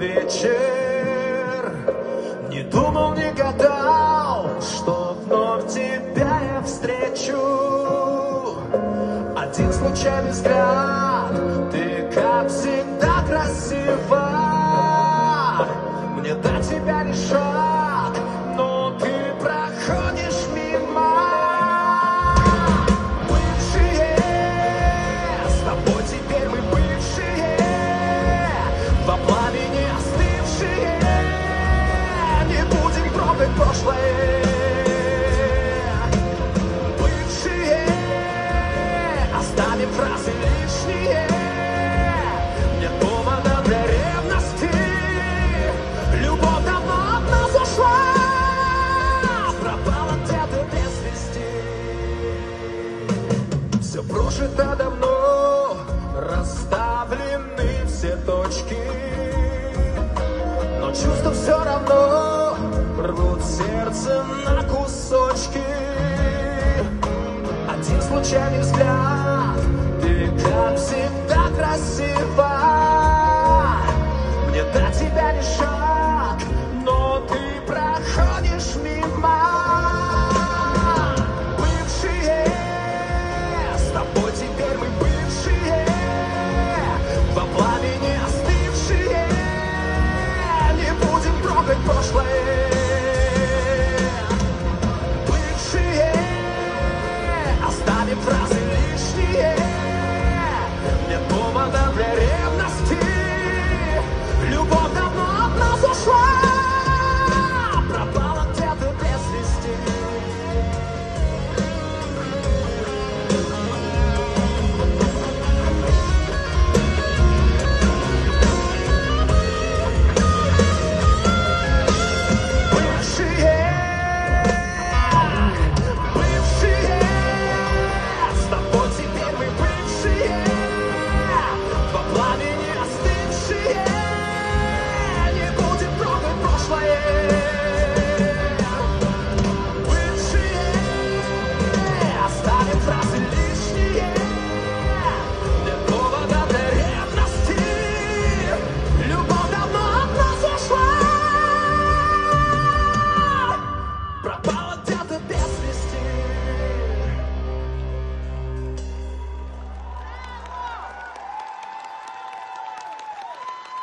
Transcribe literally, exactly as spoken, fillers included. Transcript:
вечер. Не думал, не гадал, что вновь тебя я встречу. Один случайный взгляд, ты как всегда красива. Мне до тебя лишь шаг, но ты проходишь мимо. Бывшие, с тобой теперь мы бывшие, во пламени остывшие. Не будем трогать прошлое.